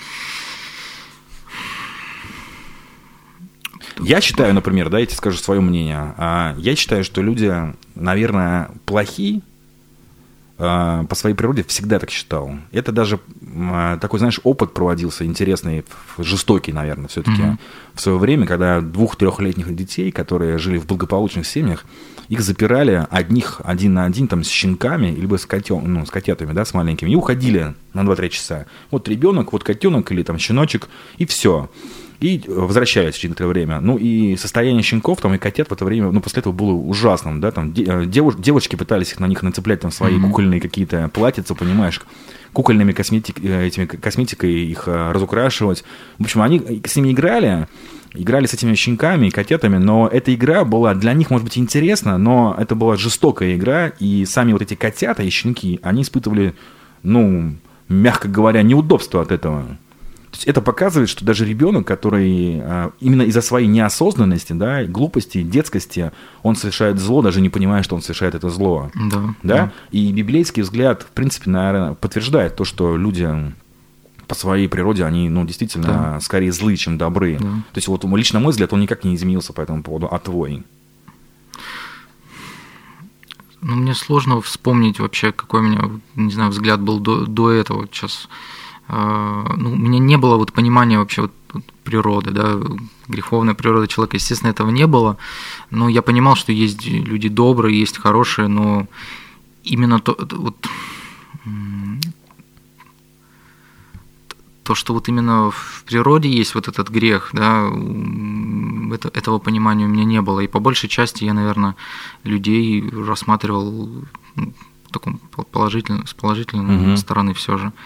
Я считаю, например, да, я тебе скажу свое мнение. Я считаю, что люди, наверное, плохие по своей природе, всегда так считал. Это даже такой, знаешь, опыт проводился интересный, жестокий, наверное, все-таки в свое время, когда 2-3-летних детей, которые жили в благополучных семьях, их запирали один на один там, с щенками, либо с котятами, да, с маленькими, и уходили на 2-3 часа. Вот ребенок, вот котенок или там щеночек, и все. И возвращались через некоторое время. Ну, и состояние щенков там, и котят в это время, ну, после этого было ужасным, да, там, девочки пытались на них нацеплять там свои кукольные какие-то платьица, понимаешь, кукольными косметикой их разукрашивать. В общем, они с ними играли, играли с этими щенками и котятами, но эта игра была для них, может быть, интересна, но это была жестокая игра, и сами вот эти котята и щенки, они испытывали, ну, мягко говоря, неудобство от этого. То есть это показывает, что даже ребенок, который именно из-за своей неосознанности, да, глупости, детскости, он совершает зло, даже не понимая, что он совершает это зло. Да? И библейский взгляд, в принципе, наверное, подтверждает то, что люди по своей природе, они, ну, действительно, скорее злые, чем добрые. То есть вот лично мой взгляд, он никак не изменился по этому поводу, а твой? Ну, мне сложно вспомнить вообще, какой у меня, не знаю, взгляд был до этого. Вот сейчас, ну, у меня не было вот понимания вообще вот природы, да, греховной природы человека. Естественно, этого не было, но я понимал, что есть люди добрые, есть хорошие, но именно то, что вот именно в природе есть вот этот грех, да, этого понимания у меня не было. И по большей части я, наверное, людей рассматривал в таком с положительной стороны все же.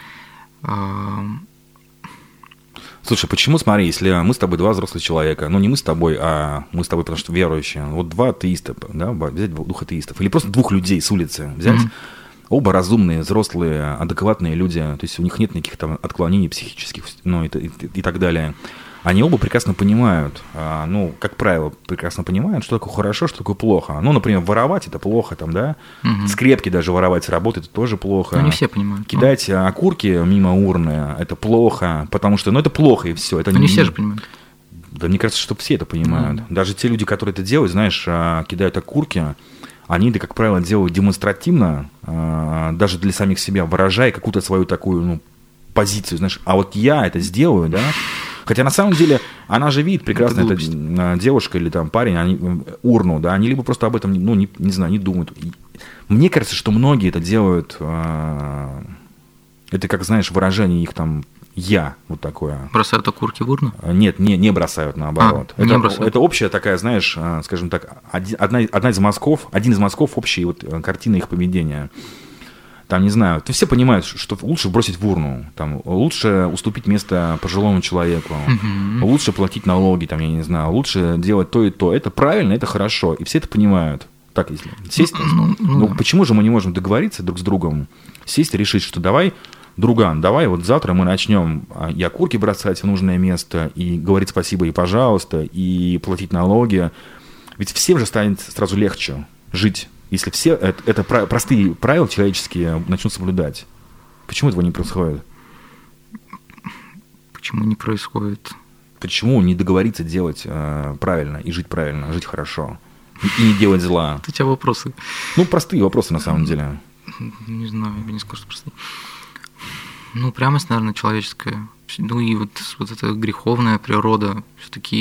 Слушай, почему, смотри, если мы с тобой два взрослых человека, ну не мы с тобой, а мы с тобой, потому что верующие, вот два атеиста, да, взять двух атеистов, или просто двух людей с улицы взять, оба разумные, взрослые, адекватные люди, то есть у них нет никаких там отклонений психических, ну и так далее. Они оба прекрасно понимают, ну, как правило, прекрасно понимают, что такое хорошо, что такое плохо. Ну, например, воровать – это плохо, там, да? Скрепки даже воровать с работы – это тоже плохо. Но не все понимают. Кидать окурки мимо урны – это плохо, потому что, ну, это плохо, и все. Это не все же понимают. Да, мне кажется, что все это понимают. Даже те люди, которые это делают, знаешь, кидают окурки, они это, как правило, делают демонстративно, даже для самих себя, выражая какую-то свою такую, ну, позицию, знаешь, а вот я это сделаю, да? Хотя на самом деле она же видит прекрасно, эта девушка или там парень, они, урну, да, они либо просто об этом, ну, не знаю, не думают. Мне кажется, что многие это делают, это как, знаешь, выражение их там «я», вот такое. Бросают окурки в урну? Нет, не бросают, наоборот. Это общая такая, знаешь, скажем один из мазков общей вот картины их поведения. Там, не знаю, все понимают, что лучше бросить в урну, там, лучше уступить место пожилому человеку, лучше платить налоги, там, я не знаю, лучше делать то и то. Это правильно, это хорошо, и все это понимают. Так, если сесть, почему же мы не можем договориться друг с другом, сесть и решить, что давай, друган, давай вот завтра мы начнем и окурки бросать в нужное место, и говорить спасибо и пожалуйста, и платить налоги. Ведь всем же станет сразу легче жить, если все это простые правила человеческие начнут соблюдать. Почему этого не происходит? Почему не происходит? Почему не договориться делать правильно и жить правильно, жить хорошо? И не делать зла? Это у тебя вопросы. Ну, простые вопросы на самом деле. Не знаю, я не скажу, что простые. Ну, прямость, наверное, человеческая. Ну и вот эта греховная природа, все-таки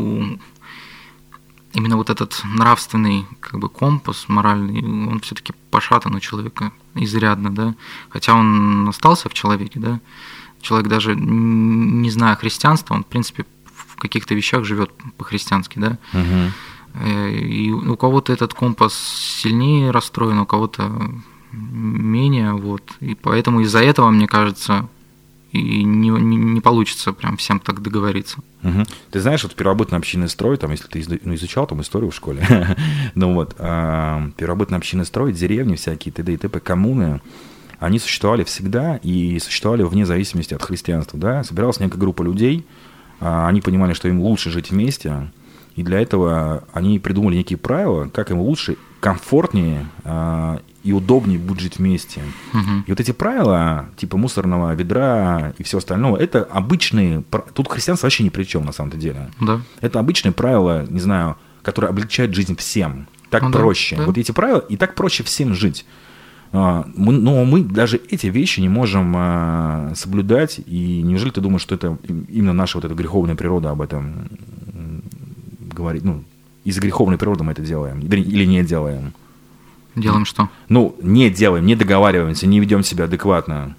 именно вот этот нравственный как бы компас моральный, он все-таки пошатан у человека изрядно, да, хотя он остался в человеке, да, человек даже не зная христианства, он в принципе в каких-то вещах живет по-христиански, да, и у кого-то этот компас сильнее расстроен, у кого-то менее, вот, и поэтому из-за этого, мне кажется, и не получится прям всем так договориться. Ты знаешь, вот первобытно-общинный строй, там, если ты изучал там историю в школе, ну вот, первобытно-общинный строй, деревни всякие, т.д. и т.п., коммуны, они существовали всегда и существовали вне зависимости от христианства, да, собиралась некая группа людей, они понимали, что им лучше жить вместе, и для этого они придумали некие правила, как им лучше, комфортнее и удобнее будет жить вместе. И вот эти правила, типа мусорного ведра и все остальное, это обычные... Тут христианство вообще ни при чем, на самом деле. Да. Это обычные правила, не знаю, которые облегчают жизнь всем. Так проще. Да. Вот эти правила, и так проще всем жить. Но мы даже эти вещи не можем соблюдать, и неужели ты думаешь, что это именно наша вот эта греховная природа об этом говорит? Ну, из-за греховной природы мы это делаем или не делаем? Делаем что? Ну, не делаем, не договариваемся, не ведем себя адекватно.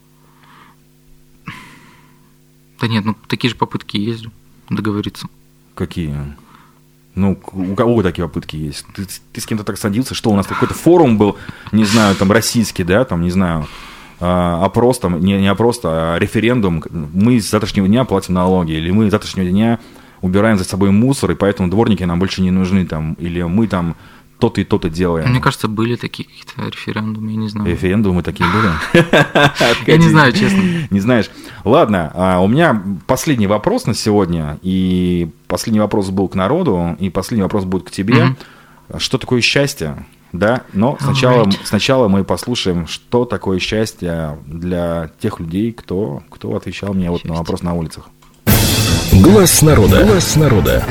Да нет, ну такие же попытки есть договориться. Какие? Ну, у кого такие попытки есть? Ты с кем-то так садился, что у нас какой-то форум был, не знаю, там российский, да, там, не знаю, опрос, там, не опрос, а референдум. Мы с завтрашнего дня платим налоги, или мы с завтрашнего дня убираем за собой мусор, и поэтому дворники нам больше не нужны, там, или мы там то-то и то-то делаем. Мне кажется, были такие какие-то референдумы, я не знаю. Референдумы такие были? Я не знаю, честно. Не знаешь. Ладно, у меня последний вопрос на сегодня, и последний вопрос был к народу, и последний вопрос будет к тебе. Что такое счастье? Да, но сначала мы послушаем, что такое счастье для тех людей, кто отвечал мне вот на вопрос на улицах. Глаз народа. Глаз народа.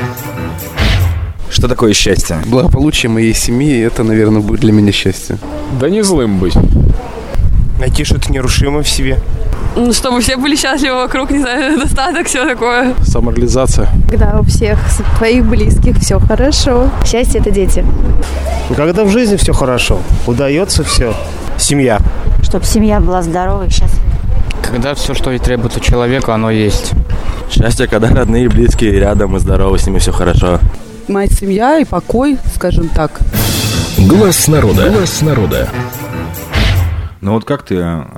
Что такое счастье? Благополучие моей семьи, это, наверное, будет для меня счастье. Да не злым быть. Найти что-то нерушимое в себе. Ну, чтобы все были счастливы вокруг, не знаю, достаток, все такое. Самореализация. Когда у всех твоих близких все хорошо. Счастье – это дети. Когда в жизни все хорошо, удается все. Семья. Чтобы семья была здоровой и счастливой. Когда все, что и требуется человеку, оно есть. Счастье, когда родные, близкие рядом и здоровы, с ними все хорошо. Моя семья и покой, скажем так. Глаз народа. Глаз народа. Ну вот как ты,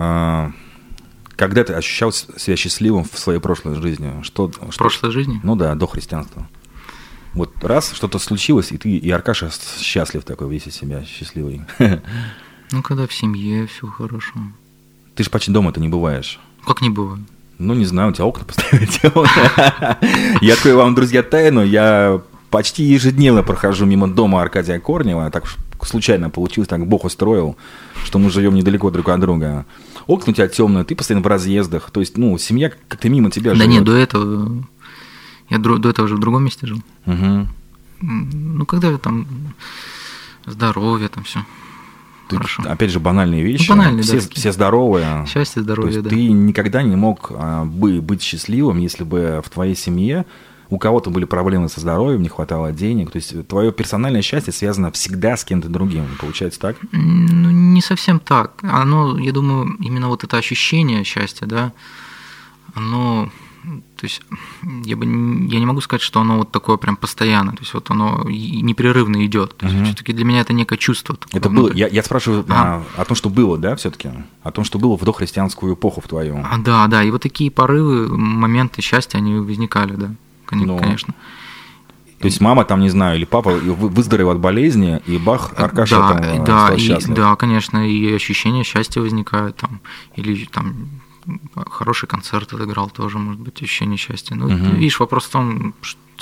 когда ты ощущал себя счастливым в своей прошлой жизни? В прошлой жизни? Ну да, до христианства. Вот раз что-то случилось, и ты, и Аркаша счастлив такой, весь из себя счастливый. Ну, когда в семье все хорошо. Ты же почти дома-то не бываешь. Как не бывает? Ну, не знаю, у тебя окна постоянно темные. Я открою вам, друзья, тайну. Я почти ежедневно прохожу мимо дома Аркадия Корнева. Так случайно получилось, так Бог устроил, что мы живем недалеко друг от друга. Окна у тебя темные, ты постоянно в разъездах. То есть, ну, семья как-то мимо тебя живет. Да нет, до этого... Я до этого уже в другом месте жил. Угу. Ну, когда там здоровье, там все. Хорошо. Опять же, банальные вещи. Ну, банальные, все здоровые. Счастье, здоровье, да. Ты никогда не мог быть счастливым, если бы в твоей семье у кого-то были проблемы со здоровьем, не хватало денег. То есть твое персональное счастье связано всегда с кем-то другим. Получается так? Ну, не совсем так. Оно, я думаю, именно вот это ощущение счастья, да, оно... То есть я не могу сказать, что оно вот такое прям постоянно, то есть вот оно непрерывно идет. То есть все-таки для меня это некое чувство. Это было. Я спрашиваю о том, что было, да, все-таки, о том, что было в дохристианскую эпоху в твою. Да, и вот такие порывы, моменты счастья, они возникали, да, конечно. То есть мама там, не знаю, или папа выздоровел от болезни, и бах, Аркаша там стал счастлив. Да, конечно, и ощущение счастья возникает там, или там хороший концерт отыграл, тоже может быть ощущение счастья. Ну, видишь, вопрос в том,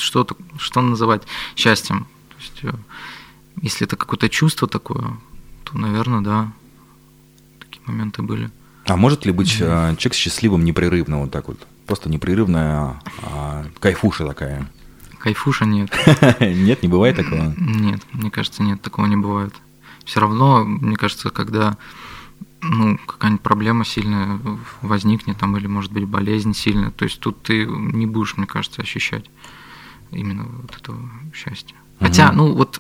что называть счастьем. То есть, если это какое-то чувство такое, то, наверное, да, такие моменты были. А может ли быть человек счастливым непрерывно, вот так вот? Просто непрерывная кайфуша такая? Кайфуша нет. Нет, не бывает такого? Нет, мне кажется, нет, такого не бывает. Все равно, мне кажется, когда какая-нибудь проблема сильная возникнет, там, или, может быть, болезнь сильная, то есть тут ты не будешь, мне кажется, ощущать именно вот этого счастья. Хотя,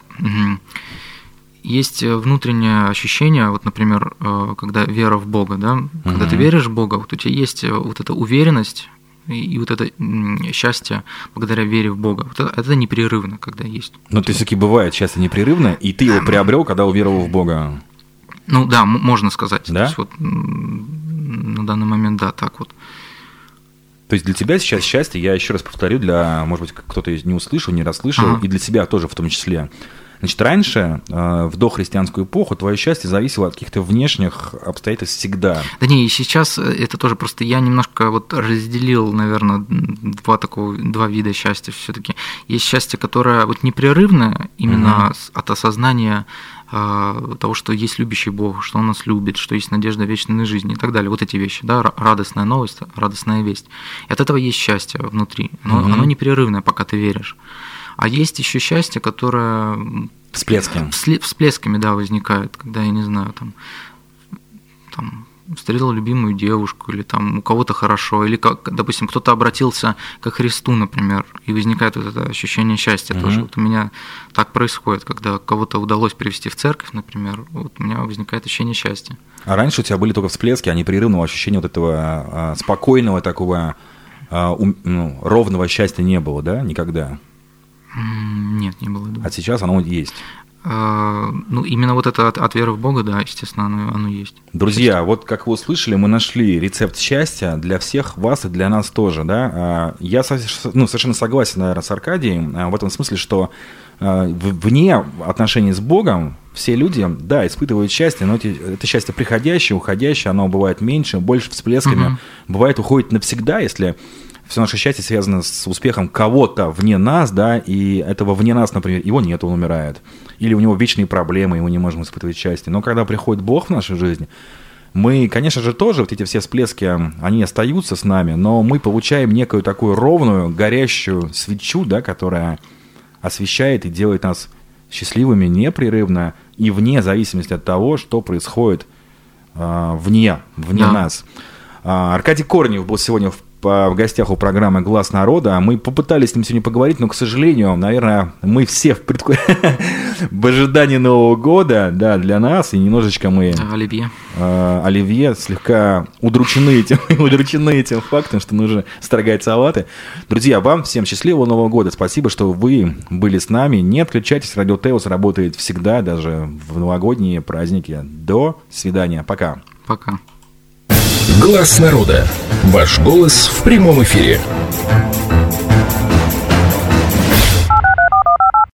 есть внутреннее ощущение, вот, например, когда вера в Бога, да, когда ты веришь в Бога, вот у тебя есть вот эта уверенность и вот это счастье благодаря вере в Бога. Вот это непрерывно, когда есть. Но ты все-таки бывает счастье непрерывно, и ты его приобрел, когда уверовал в Бога. Ну да, можно сказать. Да? То есть вот на данный момент, да, так вот. То есть для тебя сейчас счастье, я еще раз повторю, для, может быть, кто-то не услышал, не расслышал, и для себя тоже в том числе. Значит, раньше, в дохристианскую эпоху, твое счастье зависело от каких-то внешних обстоятельств всегда. Да не, и сейчас это тоже просто я немножко вот разделил, наверное, два вида счастья все-таки. Есть счастье, которое вот непрерывное, именно от осознания того, что есть любящий Бог, что Он нас любит, что есть надежда вечной жизни и так далее. Вот эти вещи, да, радостная новость, радостная весть. И от этого есть счастье внутри. Оно непрерывное, пока ты веришь. А есть еще счастье, которое всплесками, да, возникает, когда, я не знаю, там встретил любимую девушку, или там у кого-то хорошо, или, допустим, кто-то обратился ко Христу, например, и возникает вот это ощущение счастья тоже. Вот у меня так происходит, когда кого-то удалось привести в церковь, например, вот у меня возникает ощущение счастья. А раньше у тебя были только всплески, а непрерывного ощущения вот этого спокойного такого ровного счастья не было, да, никогда? Нет, не было. А сейчас оно есть? Ну, именно вот это от веры в Бога, да, естественно, оно есть. Друзья, вот как вы услышали, мы нашли рецепт счастья для всех вас и для нас тоже, да. Я совершенно согласен, наверное, с Аркадием в этом смысле, что вне отношений с Богом все люди, да, испытывают счастье, но это счастье приходящее, уходящее, оно бывает меньше, больше всплесками, бывает уходит навсегда, если все наше счастье связано с успехом кого-то вне нас, да, и этого вне нас, например, его нет, он умирает. Или у него вечные проблемы, и мы не можем испытывать счастье. Но когда приходит Бог в нашу жизнь, мы, конечно же, тоже, вот эти все всплески, они остаются с нами, но мы получаем некую такую ровную, горящую свечу, да, которая освещает и делает нас счастливыми непрерывно и вне зависимости от того, что происходит вне нас. Аркадий Корнев был сегодня в гостях у программы «Глас народа». Мы попытались с ним сегодня поговорить, но, к сожалению, наверное, мы все в ожидании Нового года, да, для нас, и немножечко мы... Оливье слегка удручены этим фактом, что нужно строгать салаты. Друзья, вам всем счастливого Нового года. Спасибо, что вы были с нами. Не отключайтесь, Радио Теос работает всегда, даже в новогодние праздники. До свидания. Пока. Пока. Глас народа. Ваш голос в прямом эфире.